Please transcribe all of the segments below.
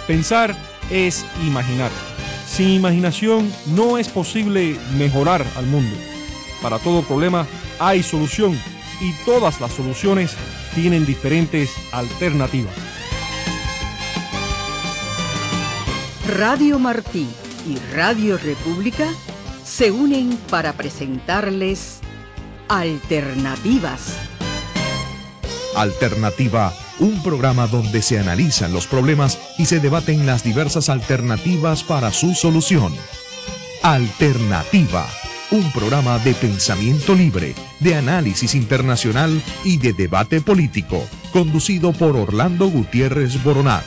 Pensar es imaginar. Sin imaginación no es posible mejorar al mundo. Para todo problema hay solución y todas las soluciones tienen diferentes alternativas. Radio Martí y Radio República se unen para presentarles Alternativas. Alternativa, un programa donde se analizan los problemas y se debaten las diversas alternativas para su solución. Alternativa, un programa de pensamiento libre, de análisis internacional y de debate político, conducido por Orlando Gutiérrez Boronat.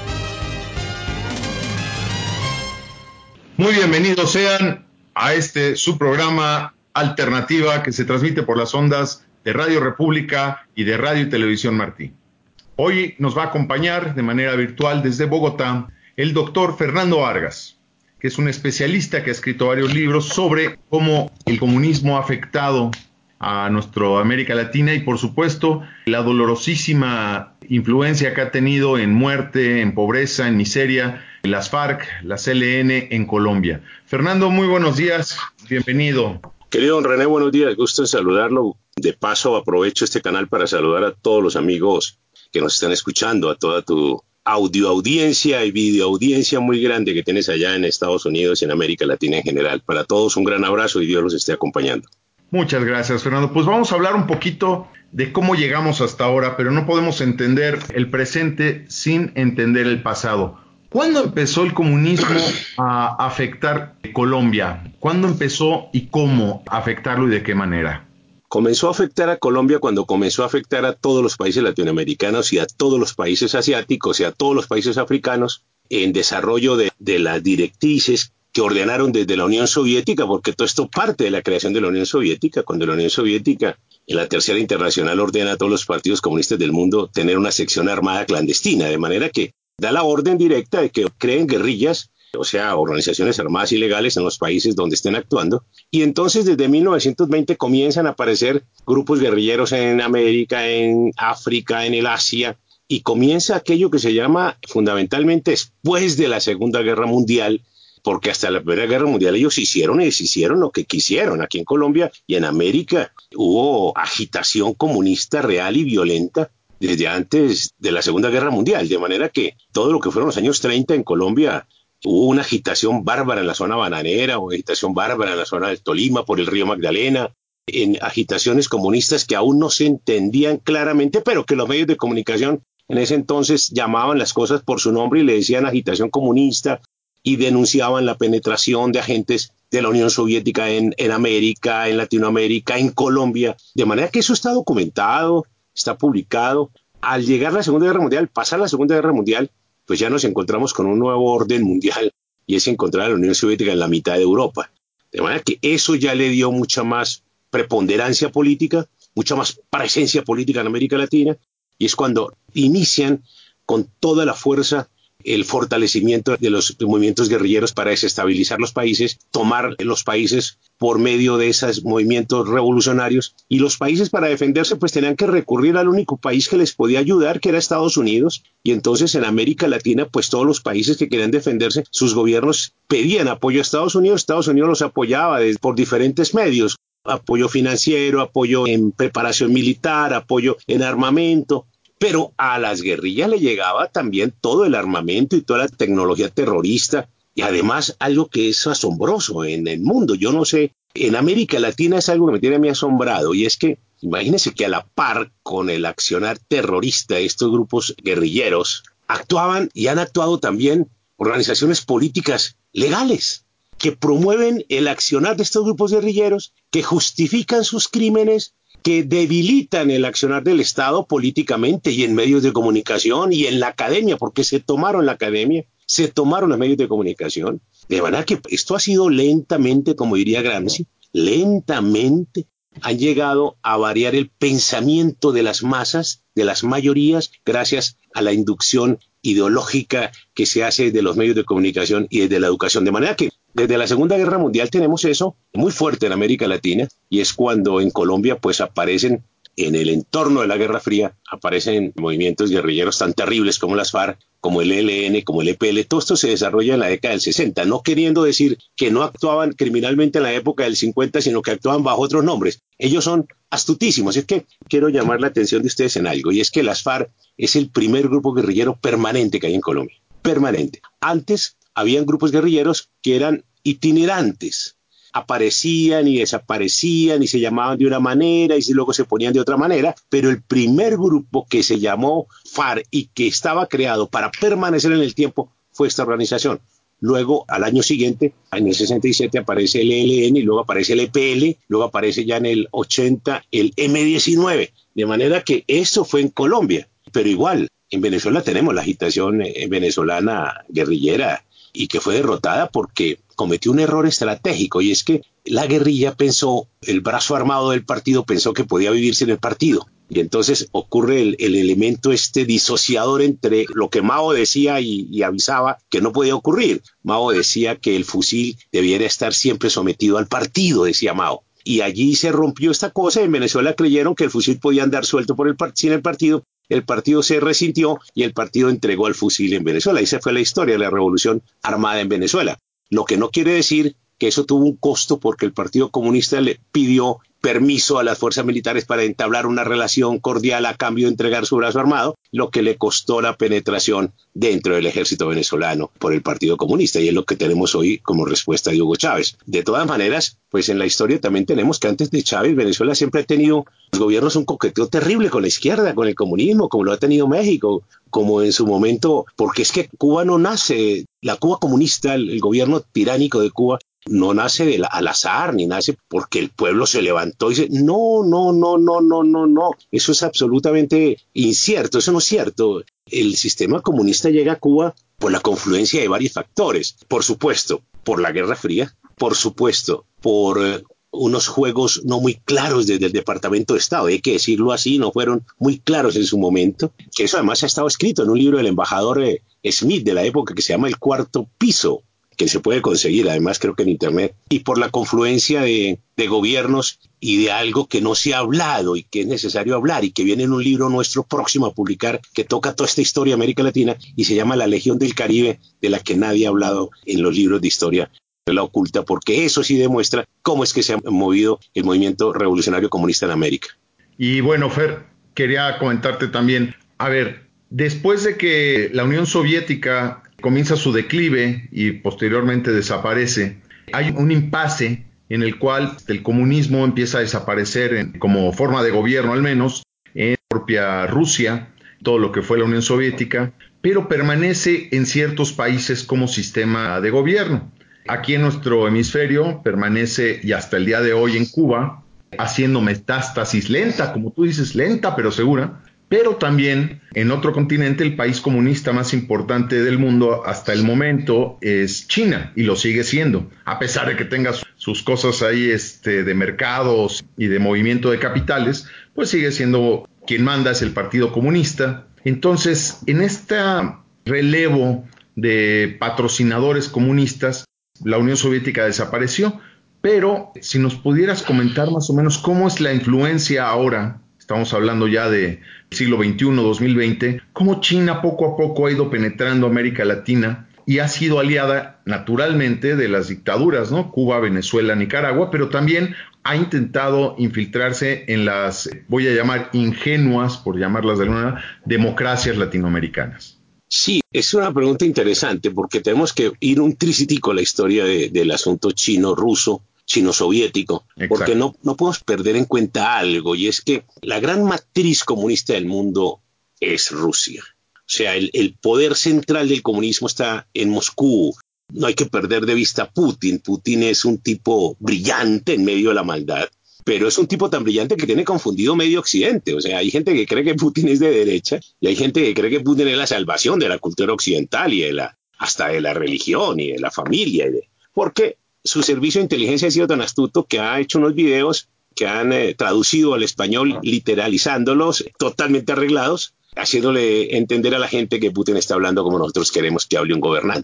Muy bienvenidos sean a su programa Alternativa, que se transmite por las ondas de Radio República y de Radio y Televisión Martí. Hoy nos va a acompañar de manera virtual desde Bogotá el doctor Fernando Vargas, que es un especialista que ha escrito varios libros sobre cómo el comunismo ha afectado a nuestra América Latina y, por supuesto, la dolorosísima influencia que ha tenido en muerte, en pobreza, en miseria, las FARC, la CLN en Colombia. Fernando, muy buenos días, bienvenido. Querido don René, buenos días, gusto en saludarlo. De paso, aprovecho este canal para saludar a todos los amigos que nos están escuchando, a toda tu audiencia y videoaudiencia muy grande que tienes allá en Estados Unidos y en América Latina en general. Para todos un gran abrazo y Dios los esté acompañando. Muchas gracias, Fernando. Pues vamos a hablar un poquito de cómo llegamos hasta ahora, pero no podemos entender el presente sin entender el pasado. ¿Cuándo empezó el comunismo a afectar Colombia? ¿Cuándo empezó y cómo afectarlo y de qué manera? Comenzó a afectar a Colombia cuando comenzó a afectar a todos los países latinoamericanos y a todos los países asiáticos y a todos los países africanos en desarrollo de las directrices que ordenaron desde la Unión Soviética, porque todo esto parte de la creación de la Unión Soviética, cuando la Unión Soviética en la Tercera Internacional ordena a todos los partidos comunistas del mundo tener una sección armada clandestina, de manera que da la orden directa de que creen guerrillas, o sea, organizaciones armadas ilegales en los países donde estén actuando. Y entonces desde 1920 comienzan a aparecer grupos guerrilleros en América, en África, en el Asia, y comienza aquello que se llama fundamentalmente después de la Segunda Guerra Mundial, porque hasta la Primera Guerra Mundial ellos hicieron y deshicieron lo que quisieron. Aquí en Colombia y en América hubo agitación comunista real y violenta desde antes de la Segunda Guerra Mundial, de manera que todo lo que fueron los años 30 en Colombia hubo una agitación bárbara en la zona bananera, una agitación bárbara en la zona del Tolima, por el río Magdalena, en agitaciones comunistas que aún no se entendían claramente, pero que los medios de comunicación en ese entonces llamaban las cosas por su nombre y le decían agitación comunista y denunciaban la penetración de agentes de la Unión Soviética en América, en Latinoamérica, en Colombia, de manera que eso está documentado, está publicado. Al llegar la Segunda Guerra Mundial, pasar la Segunda Guerra Mundial, pues ya nos encontramos con un nuevo orden mundial y es encontrar a la Unión Soviética en la mitad de Europa. De manera que eso ya le dio mucha más preponderancia política, mucha más presencia política en América Latina, y es cuando inician con toda la fuerza el fortalecimiento de los movimientos guerrilleros para desestabilizar los países, tomar los países por medio de esos movimientos revolucionarios, y los países para defenderse pues tenían que recurrir al único país que les podía ayudar, que era Estados Unidos, y entonces en América Latina pues todos los países que querían defenderse, sus gobiernos pedían apoyo a Estados Unidos los apoyaba por diferentes medios, apoyo financiero, apoyo en preparación militar, apoyo en armamento. Pero a las guerrillas le llegaba también todo el armamento y toda la tecnología terrorista, y además algo que es asombroso en el mundo, yo no sé, en América Latina es algo que me tiene a mí asombrado, y es que imagínense que a la par con el accionar terrorista de estos grupos guerrilleros, actuaban y han actuado también organizaciones políticas legales que promueven el accionar de estos grupos guerrilleros, que justifican sus crímenes, que debilitan el accionar del Estado políticamente y en medios de comunicación y en la academia, porque se tomaron la academia, se tomaron los medios de comunicación. De manera que esto ha sido lentamente, como diría Gramsci, lentamente han llegado a variar el pensamiento de las masas, de las mayorías, gracias a la inducción ideológica que se hace de los medios de comunicación y desde la educación. De manera que desde la Segunda Guerra Mundial tenemos eso muy fuerte en América Latina, y es cuando en Colombia pues aparecen en el entorno de la Guerra Fría aparecen movimientos guerrilleros tan terribles como las FARC, como el ELN, como el EPL. Todo esto se desarrolla en la década del 60, no queriendo decir que no actuaban criminalmente en la época del 50, sino que actuaban bajo otros nombres. Ellos son astutísimos. Es que quiero llamar la atención de ustedes en algo, y es que las FARC es el primer grupo guerrillero permanente que hay en Colombia. Permanente. Antes habían grupos guerrilleros que eran itinerantes. Aparecían y desaparecían y se llamaban de una manera y luego se ponían de otra manera, pero el primer grupo que se llamó FARC y que estaba creado para permanecer en el tiempo fue esta organización. Luego, al año siguiente, en el 67 aparece el ELN y luego aparece el EPL, luego aparece ya en el 80 el M-19, de manera que eso fue en Colombia, pero igual, en Venezuela tenemos la agitación venezolana guerrillera y que fue derrotada porque cometió un error estratégico, y es que la guerrilla pensó, el brazo armado del partido pensó que podía vivir sin el partido, y entonces ocurre el elemento disociador entre lo que Mao decía y avisaba que no podía ocurrir. Mao decía que el fusil debiera estar siempre sometido al partido, decía Mao, y allí se rompió esta cosa. En Venezuela creyeron que el fusil podía andar suelto sin el partido se resintió y el partido entregó el fusil en Venezuela. Esa fue la historia de la revolución armada en Venezuela. Lo que no quiere decir que eso tuvo un costo, porque el Partido Comunista le pidió permiso a las fuerzas militares para entablar una relación cordial a cambio de entregar su brazo armado, lo que le costó la penetración dentro del ejército venezolano por el Partido Comunista, y es lo que tenemos hoy como respuesta de Hugo Chávez. De todas maneras, pues en la historia también tenemos que antes de Chávez, Venezuela siempre ha tenido los gobiernos un coqueteo terrible con la izquierda, con el comunismo, como lo ha tenido México, como en su momento, porque es que Cuba no nace, la Cuba comunista, el gobierno tiránico de Cuba, no nace al azar, ni nace porque el pueblo se levantó y dice, no, eso es absolutamente incierto, eso no es cierto. El sistema comunista llega a Cuba por la confluencia de varios factores, por supuesto, por la Guerra Fría, por supuesto, por unos juegos no muy claros desde el Departamento de Estado, hay que decirlo así, no fueron muy claros en su momento, que eso además ha estado escrito en un libro del embajador Smith de la época que se llama El Cuarto Piso, que se puede conseguir, además creo que en internet, y por la confluencia de gobiernos y de algo que no se ha hablado y que es necesario hablar y que viene en un libro nuestro próximo a publicar que toca toda esta historia de América Latina y se llama La Legión del Caribe, de la que nadie ha hablado en los libros de historia de la oculta, porque eso sí demuestra cómo es que se ha movido el movimiento revolucionario comunista en América. Y bueno, Fer, quería comentarte también, a ver, después de que la Unión Soviética comienza su declive y posteriormente desaparece, hay un impasse en el cual el comunismo empieza a desaparecer como forma de gobierno, al menos en la propia Rusia, todo lo que fue la Unión Soviética, pero permanece en ciertos países como sistema de gobierno. Aquí en nuestro hemisferio permanece, y hasta el día de hoy en Cuba, haciendo metástasis lenta, como tú dices, lenta pero segura. Pero también en otro continente, el país comunista más importante del mundo hasta el momento es China, y lo sigue siendo, a pesar de que tenga sus cosas ahí de mercados y de movimiento de capitales, pues sigue siendo quien manda, es el Partido Comunista. Entonces, en este relevo de patrocinadores comunistas, la Unión Soviética desapareció, pero si nos pudieras comentar más o menos cómo es la influencia ahora, estamos hablando ya de siglo XXI, 2020, cómo China poco a poco ha ido penetrando América Latina y ha sido aliada naturalmente de las dictaduras, ¿no? Cuba, Venezuela, Nicaragua, pero también ha intentado infiltrarse en las, voy a llamar ingenuas, por llamarlas de alguna manera, democracias latinoamericanas. Sí, es una pregunta interesante porque tenemos que ir un tricitico a la historia del asunto chino-ruso, chino-soviético, porque no podemos perder en cuenta algo, y es que la gran matriz comunista del mundo es Rusia. O sea, el poder central del comunismo está en Moscú. No hay que perder de vista a Putin. Putin es un tipo brillante en medio de la maldad, pero es un tipo tan brillante que tiene confundido medio occidente. O sea, hay gente que cree que Putin es de derecha y hay gente que cree que Putin es la salvación de la cultura occidental y hasta de la religión y de la familia. Porque su servicio de inteligencia ha sido tan astuto que ha hecho unos videos que han traducido al español, literalizándolos, totalmente arreglados, haciéndole entender a la gente que Putin está hablando como nosotros queremos que hable un gobernante.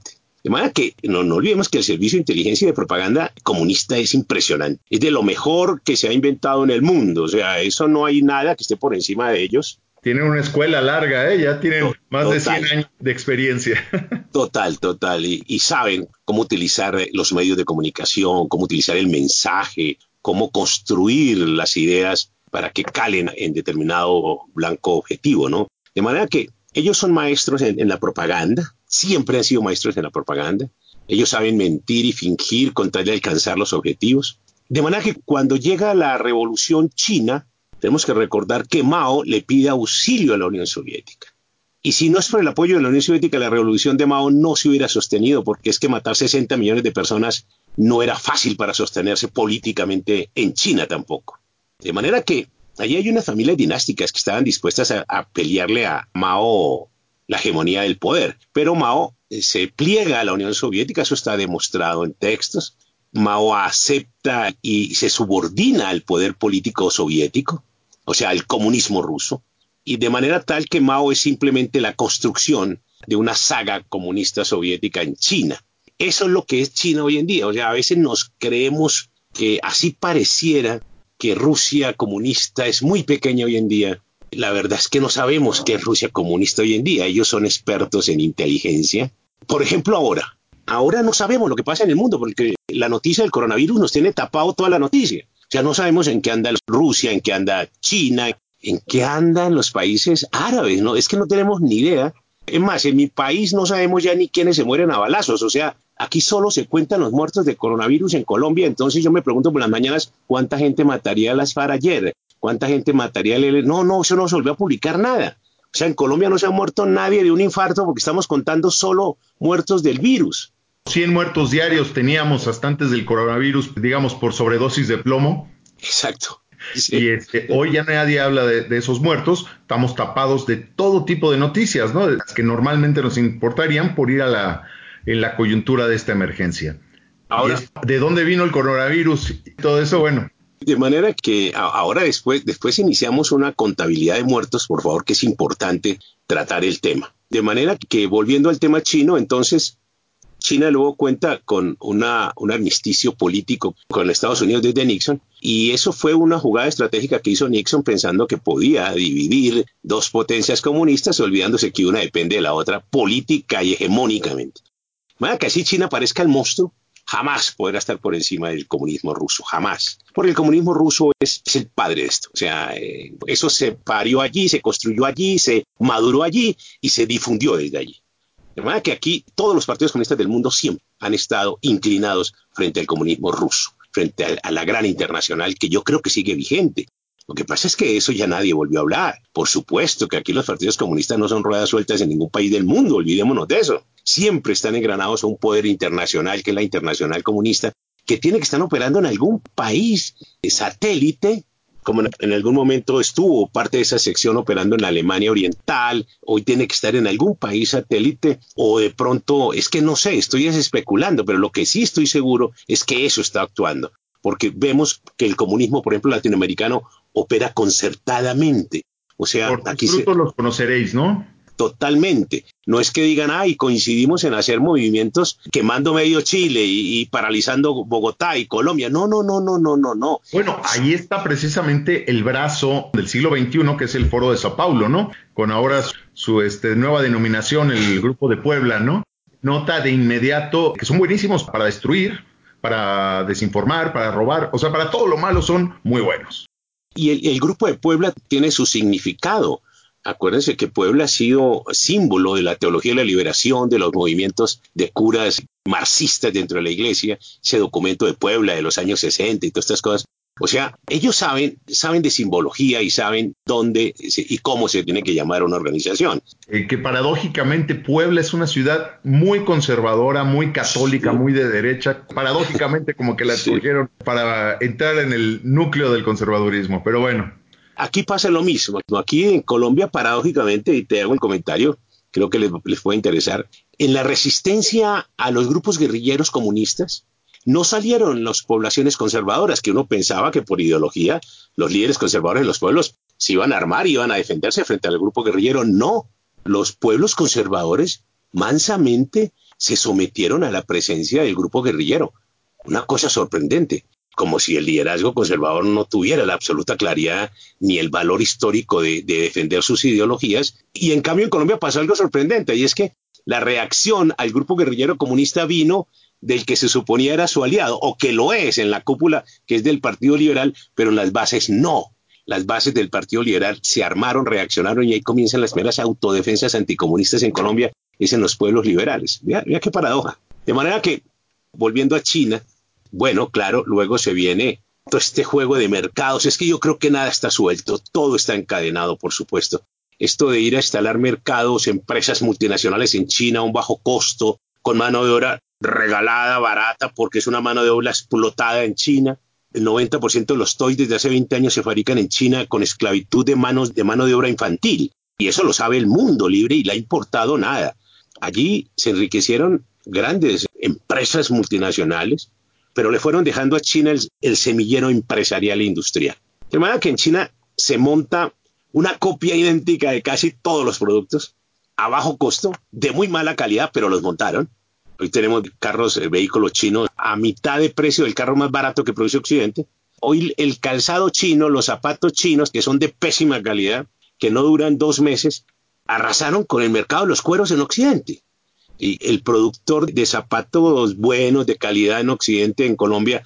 De manera que no olvidemos que el servicio de inteligencia y de propaganda comunista es impresionante. Es de lo mejor que se ha inventado en el mundo. O sea, eso no hay nada que esté por encima de ellos. Tienen una escuela larga, ya tienen más de 100 años de experiencia. Total. Y saben cómo utilizar los medios de comunicación, cómo utilizar el mensaje, cómo construir las ideas para que calen en determinado blanco objetivo, ¿no? De manera que ellos son maestros en la propaganda, siempre han sido maestros en la propaganda. Ellos saben mentir y fingir con tal de alcanzar los objetivos. De manera que cuando llega la Revolución China, tenemos que recordar que Mao le pide auxilio a la Unión Soviética. Y si no es por el apoyo de la Unión Soviética, la revolución de Mao no se hubiera sostenido, porque es que matar 60 millones de personas no era fácil para sostenerse políticamente en China tampoco. De manera que allí hay unas familias dinásticas que estaban dispuestas a pelearle a Mao la hegemonía del poder. Pero Mao se pliega a la Unión Soviética, eso está demostrado en textos. Mao acepta y se subordina al poder político soviético, o sea, al comunismo ruso. Y de manera tal que Mao es simplemente la construcción de una saga comunista soviética en China. Eso es lo que es China hoy en día. O sea, a veces nos creemos que así pareciera que Rusia comunista es muy pequeña hoy en día. La verdad es que no sabemos qué es Rusia comunista hoy en día. Ellos son expertos en inteligencia. Por ejemplo, ahora no sabemos lo que pasa en el mundo porque la noticia del coronavirus nos tiene tapado toda la noticia. O sea, no sabemos en qué anda Rusia, en qué anda China, en qué andan los países árabes, ¿no? Es que no tenemos ni idea. Es más, en mi país no sabemos ya ni quiénes se mueren a balazos. O sea, aquí solo se cuentan los muertos de coronavirus en Colombia. Entonces yo me pregunto por las mañanas, ¿cuánta gente mataría a las FARC ayer? ¿Cuánta gente mataría al ELN? No, eso no se volvió a publicar nada. O sea, en Colombia no se ha muerto nadie de un infarto porque estamos contando solo muertos del virus. 100 muertos diarios teníamos hasta antes del coronavirus, digamos, por sobredosis de plomo. Exacto. Sí. Y hoy ya nadie habla de esos muertos, estamos tapados de todo tipo de noticias, ¿no? De las que normalmente nos importarían por ir en la coyuntura de esta emergencia. Ahora, ¿de dónde vino el coronavirus y todo eso? Bueno. De manera que ahora después iniciamos una contabilidad de muertos, por favor, que es importante tratar el tema. De manera que volviendo al tema chino, entonces China luego cuenta con un armisticio político con Estados Unidos desde Nixon, y eso fue una jugada estratégica que hizo Nixon pensando que podía dividir dos potencias comunistas, olvidándose que una depende de la otra política y hegemónicamente. De manera que así China parezca el monstruo, jamás podrá estar por encima del comunismo ruso, jamás. Porque el comunismo ruso es el padre de esto. O sea, eso se parió allí, se construyó allí, se maduró allí y se difundió desde allí. De manera que aquí todos los partidos comunistas del mundo siempre han estado inclinados frente al comunismo ruso, frente a la gran internacional que yo creo que sigue vigente. Lo que pasa es que eso ya nadie volvió a hablar. Por supuesto que aquí los partidos comunistas no son ruedas sueltas en ningún país del mundo, olvidémonos de eso. Siempre están engranados a un poder internacional, que es la internacional comunista, que tiene que estar operando en algún país satélite, como en algún momento estuvo parte de esa sección operando en la Alemania Oriental, hoy tiene que estar en algún país satélite, o de pronto, es que no sé, estoy especulando, pero lo que sí estoy seguro es que eso está actuando, porque vemos que el comunismo, por ejemplo, latinoamericano, opera concertadamente. O sea, por aquí sus frutos los conoceréis, ¿no? Totalmente. No es que digan, coincidimos en hacer movimientos quemando medio Chile y paralizando Bogotá y Colombia. No. Bueno, ahí está precisamente el brazo del siglo XXI, que es el Foro de Sao Paulo, ¿no? Con ahora su nueva denominación, el Grupo de Puebla, ¿no? Nota de inmediato que son buenísimos para destruir, para desinformar, para robar, o sea, para todo lo malo son muy buenos. Y el Grupo de Puebla tiene su significado. Acuérdense que Puebla ha sido símbolo de la teología de la liberación, de los movimientos de curas marxistas dentro de la iglesia, ese documento de Puebla de los años 60 y todas estas cosas. O sea, ellos saben de simbología y saben dónde y cómo se tiene que llamar una organización. Que paradójicamente Puebla es una ciudad muy conservadora, muy católica, sí, muy de derecha. Paradójicamente como que la escogieron para entrar en el núcleo del conservadurismo, pero bueno. Aquí pasa lo mismo. Aquí en Colombia, paradójicamente, y te hago un comentario, creo que les puede interesar, en la resistencia a los grupos guerrilleros comunistas, no salieron las poblaciones conservadoras, que uno pensaba que por ideología los líderes conservadores de los pueblos se iban a armar y iban a defenderse frente al grupo guerrillero. No, los pueblos conservadores mansamente se sometieron a la presencia del grupo guerrillero. Una cosa sorprendente, como si el liderazgo conservador no tuviera la absoluta claridad ni el valor histórico de defender sus ideologías. Y en cambio en Colombia pasó algo sorprendente, y es que la reacción al grupo guerrillero comunista vino del que se suponía era su aliado, o que lo es en la cúpula, que es del Partido Liberal, pero en las bases no. Las bases del Partido Liberal se armaron, reaccionaron, y ahí comienzan las primeras autodefensas anticomunistas en Colombia, es en los pueblos liberales. Mira qué paradoja. De manera que, volviendo a China, bueno, claro, luego se viene todo este juego de mercados. Es que yo creo que nada está suelto, todo está encadenado, por supuesto. Esto de ir a instalar mercados, empresas multinacionales en China a un bajo costo, con mano de obra regalada, barata, porque es una mano de obra explotada en China. El 90% de los toys desde hace 20 años se fabrican en China con esclavitud de mano de obra infantil. Y eso lo sabe el mundo libre y le ha importado nada. Allí se enriquecieron grandes empresas multinacionales, pero le fueron dejando a China el semillero empresarial e industrial. De manera que en China se monta una copia idéntica de casi todos los productos, a bajo costo, de muy mala calidad, pero los montaron. Hoy tenemos vehículos chinos a mitad de precio del carro más barato que produce Occidente. Hoy el calzado chino, los zapatos chinos, que son de pésima calidad, que no duran 2 meses, arrasaron con el mercado de los cueros en Occidente. Y el productor de zapatos buenos, de calidad en Occidente, en Colombia,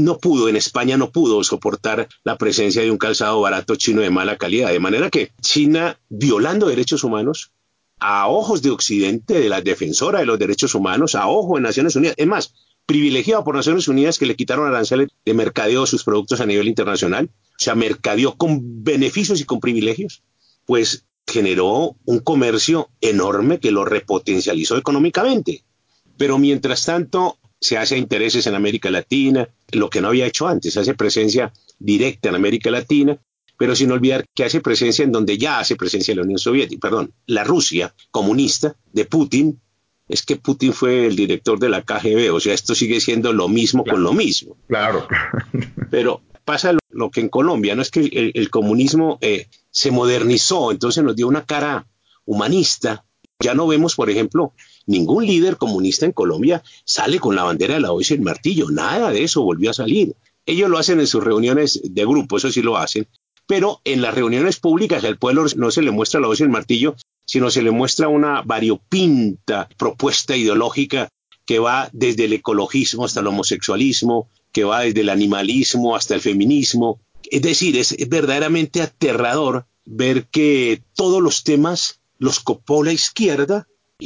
en España no pudo soportar la presencia de un calzado barato chino de mala calidad. De manera que China, violando derechos humanos, a ojos de Occidente, de la defensora de los derechos humanos, a ojos de Naciones Unidas, es más, privilegiado por Naciones Unidas, que le quitaron aranceles de mercadeo de sus productos a nivel internacional, o sea, mercadeó con beneficios y con privilegios, pues generó un comercio enorme que lo repotencializó económicamente. Pero mientras tanto se hace intereses en América Latina, lo que no había hecho antes, hace presencia directa en América Latina, pero sin olvidar que hace presencia en donde ya hace presencia la Unión Soviética, la Rusia comunista de Putin. Es que Putin fue el director de la KGB, o sea, esto sigue siendo lo mismo, claro, con lo mismo. Claro. Pero pasa lo que en Colombia, no es que el comunismo se modernizó, entonces nos dio una cara humanista. Ya no vemos, por ejemplo, ningún líder comunista en Colombia sale con la bandera de la hoz y el martillo, nada de eso volvió a salir. Ellos lo hacen en sus reuniones de grupo, eso sí lo hacen, pero en las reuniones públicas al pueblo no se le muestra la hoz y el martillo, sino se le muestra una variopinta propuesta ideológica que va desde el ecologismo hasta el homosexualismo, que va desde el animalismo hasta el feminismo. Es decir, es verdaderamente aterrador ver que todos los temas los copó la izquierda,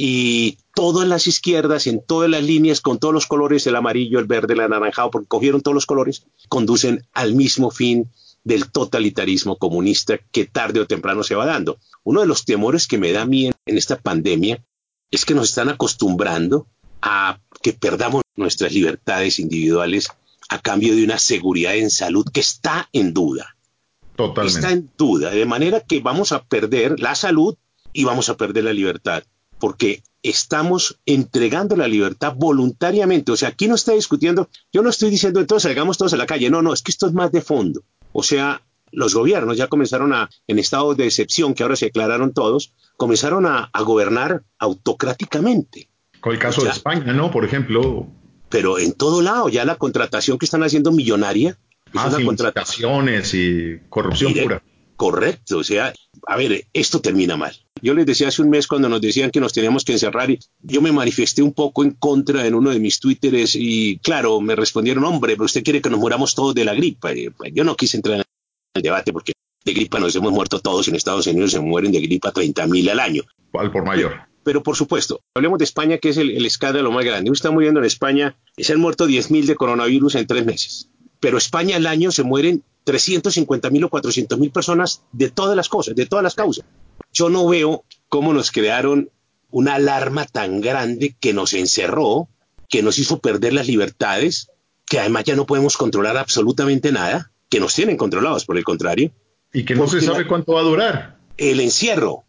y todas las izquierdas en todas las líneas con todos los colores, el amarillo, el verde, el anaranjado, porque cogieron todos los colores, conducen al mismo fin del totalitarismo comunista que tarde o temprano se va dando. Uno de los temores que me da a mí en esta pandemia es que nos están acostumbrando a que perdamos nuestras libertades individuales a cambio de una seguridad en salud que está en duda. Totalmente. Está en duda, de manera que vamos a perder la salud y vamos a perder la libertad, porque estamos entregando la libertad voluntariamente. O sea, aquí no está discutiendo, yo no estoy diciendo entonces salgamos todos a la calle, no, es que esto es más de fondo. O sea, los gobiernos ya comenzaron en estado de excepción, que ahora se declararon todos, comenzaron a gobernar autocráticamente. Con el caso de España, ¿no? Por ejemplo. Pero en todo lado, ya la contratación que están haciendo millonaria. Sin licitaciones y corrupción pura. Correcto, o sea, a ver, esto termina mal. Yo les decía hace un mes cuando nos decían que nos teníamos que encerrar, y yo me manifesté un poco en contra en uno de mis twitteres, y claro, me respondieron, hombre, pero usted quiere que nos muramos todos de la gripa. Yo no quise entrar en el debate porque de gripa nos hemos muerto todos, en Estados Unidos se mueren de gripa 30,000 al año. Al por mayor. Pero por supuesto, hablemos de España, que es el escándalo más grande. Uno está muriendo en España, se han muerto 10,000 de coronavirus en 3 meses. Pero España al año se mueren 350,000 o 400,000 personas de todas las cosas, de todas las causas. Yo no veo cómo nos crearon una alarma tan grande que nos encerró, que nos hizo perder las libertades, que además ya no podemos controlar absolutamente nada, que nos tienen controlados por el contrario. Y que no se sabe cuánto va a durar. El encierro.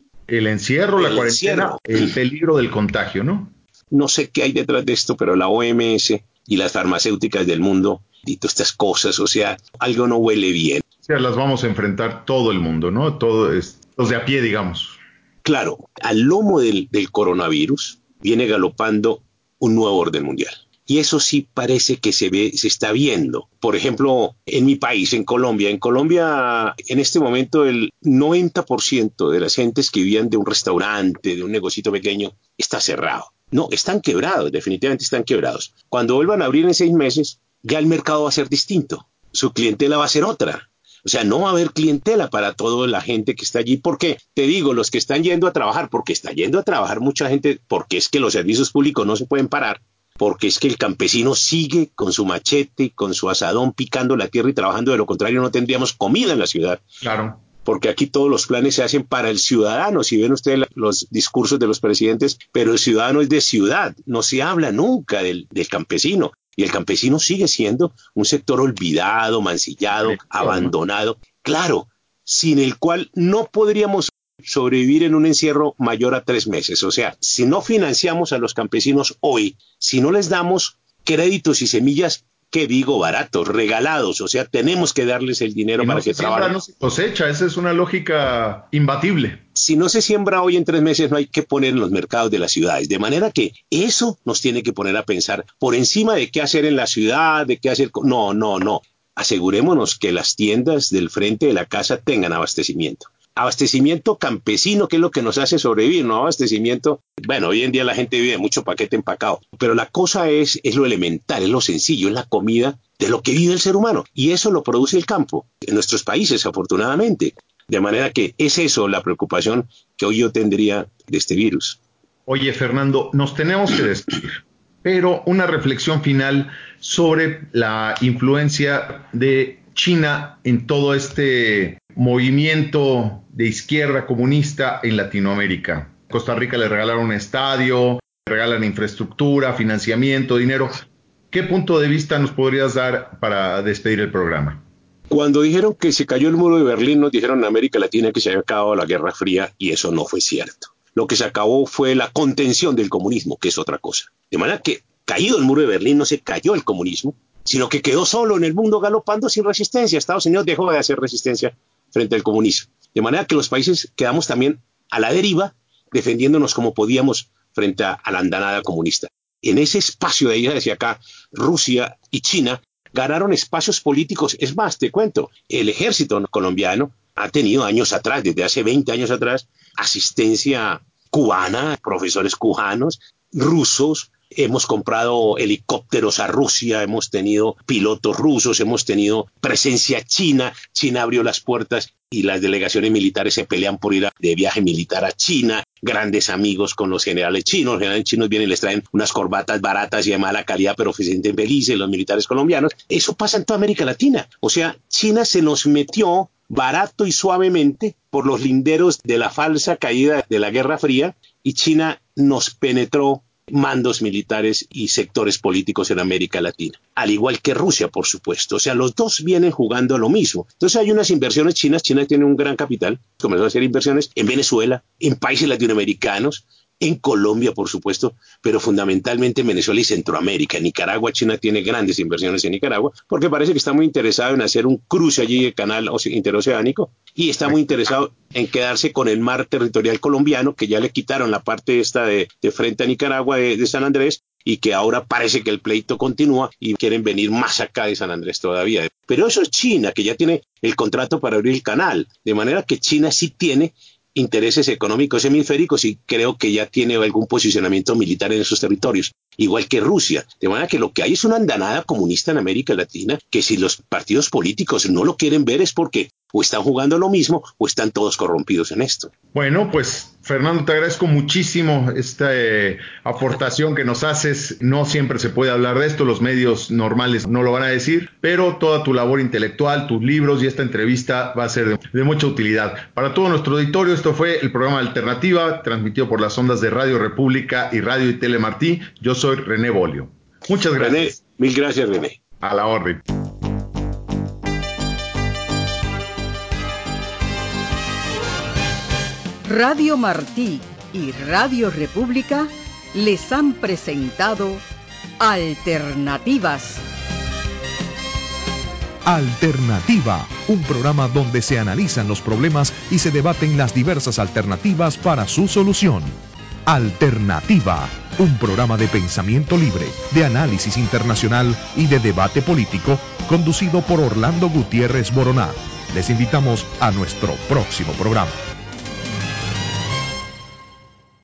La cuarentena, el peligro del contagio, ¿no? No sé qué hay detrás de esto, pero la OMS y las farmacéuticas del mundo y todas estas cosas, o sea, algo no huele bien. O sea, las vamos a enfrentar todo el mundo, ¿no? Los de a pie, digamos. Claro, al lomo del coronavirus viene galopando un nuevo orden mundial. Y eso sí parece que se está viendo. Por ejemplo, en mi país, en Colombia, en este momento el 90% de las gentes que vivían de un restaurante, de un negocito pequeño, está cerrado. No, están quebrados, definitivamente están quebrados. Cuando vuelvan a abrir en 6 meses, ya el mercado va a ser distinto. Su clientela va a ser otra. O sea, no va a haber clientela para toda la gente que está allí. ¿Por qué? Te digo, los que están yendo a trabajar, porque está yendo a trabajar mucha gente, porque es que los servicios públicos no se pueden parar, porque es que el campesino sigue con su machete, con su asadón, picando la tierra y trabajando. De lo contrario, no tendríamos comida en la ciudad. Claro. Porque aquí todos los planes se hacen para el ciudadano. Si ven ustedes los discursos de los presidentes, pero el ciudadano es de ciudad. No se habla nunca del campesino. Y el campesino sigue siendo un sector olvidado, mancillado, abandonado. Claro, sin el cual no podríamos sobrevivir en un encierro mayor a 3 meses. O sea, si no financiamos a los campesinos hoy, si no les damos créditos y semillas, ¿qué digo? Baratos, regalados. O sea, tenemos que darles el dinero para que trabajen. No se cosecha, esa es una lógica imbatible. Si no se siembra hoy, en 3 meses no hay que poner en los mercados de las ciudades. De manera que eso nos tiene que poner a pensar por encima de qué hacer en la ciudad, de qué hacer. No. Asegurémonos que las tiendas del frente de la casa tengan abastecimiento. Abastecimiento campesino, que es lo que nos hace sobrevivir, no abastecimiento. Bueno, hoy en día la gente vive mucho paquete empacado, pero la cosa es lo elemental, es lo sencillo, es la comida de lo que vive el ser humano, y eso lo produce el campo en nuestros países, afortunadamente. De manera que es eso la preocupación que hoy yo tendría de este virus. Oye, Fernando, nos tenemos que despedir, pero una reflexión final sobre la influencia de China en todo este movimiento de izquierda comunista en Latinoamérica. Costa Rica le regalaron un estadio, regalan infraestructura, financiamiento, dinero. ¿Qué punto de vista nos podrías dar para despedir el programa? Cuando dijeron que se cayó el muro de Berlín, nos dijeron en América Latina que se había acabado la Guerra Fría, y eso no fue cierto. Lo que se acabó fue la contención del comunismo, que es otra cosa. De manera que, caído el muro de Berlín, no se cayó el comunismo, sino que quedó solo en el mundo galopando sin resistencia. Estados Unidos dejó de hacer resistencia frente al comunismo. De manera que los países quedamos también a la deriva, defendiéndonos como podíamos frente a la andanada comunista. En ese espacio de ella, hacia acá, Rusia y China ganaron espacios políticos. Es más, te cuento, el ejército colombiano ha tenido años atrás, desde hace 20 años atrás, asistencia cubana, profesores cubanos, rusos. Hemos comprado helicópteros a Rusia, hemos tenido pilotos rusos, hemos tenido presencia china. China abrió las puertas y las delegaciones militares se pelean por ir de viaje militar a China. Grandes amigos con los generales chinos. Los generales chinos vienen y les traen unas corbatas baratas y de mala calidad, pero se sienten felices los militares colombianos. Eso pasa en toda América Latina. O sea, China se nos metió barato y suavemente por los linderos de la falsa caída de la Guerra Fría, y China nos penetró mandos militares y sectores políticos en América Latina, al igual que Rusia, por supuesto. O sea, los dos vienen jugando a lo mismo. Entonces hay unas inversiones chinas. China tiene un gran capital, comenzó a hacer inversiones en Venezuela, en países latinoamericanos, en Colombia, por supuesto, pero fundamentalmente en Venezuela y Centroamérica. En Nicaragua, China tiene grandes inversiones en Nicaragua, porque parece que está muy interesado en hacer un cruce allí del canal interoceánico, y está muy interesado en quedarse con el mar territorial colombiano, que ya le quitaron la parte esta de frente a Nicaragua de San Andrés, y que ahora parece que el pleito continúa y quieren venir más acá de San Andrés todavía. Pero eso es China, que ya tiene el contrato para abrir el canal, de manera que China sí tiene intereses económicos hemisféricos y creo que ya tiene algún posicionamiento militar en esos territorios, igual que Rusia. De manera que lo que hay es una andanada comunista en América Latina, que si los partidos políticos no lo quieren ver es porque o están jugando lo mismo o están todos corrompidos en esto. Bueno, pues Fernando, te agradezco muchísimo esta aportación que nos haces. No siempre se puede hablar de esto, los medios normales no lo van a decir, pero toda tu labor intelectual, tus libros y esta entrevista va a ser de mucha utilidad. Para todo nuestro auditorio, esto fue el programa Alternativa, transmitido por las ondas de Radio República y Radio y Tele Martí. Yo soy René Bolio. Muchas gracias. René, mil gracias, René. A la orden. Radio Martí y Radio República les han presentado Alternativas. Alternativa, un programa donde se analizan los problemas y se debaten las diversas alternativas para su solución. Alternativa, un programa de pensamiento libre, de análisis internacional y de debate político, conducido por Orlando Gutiérrez Boroná. Les invitamos a nuestro próximo programa.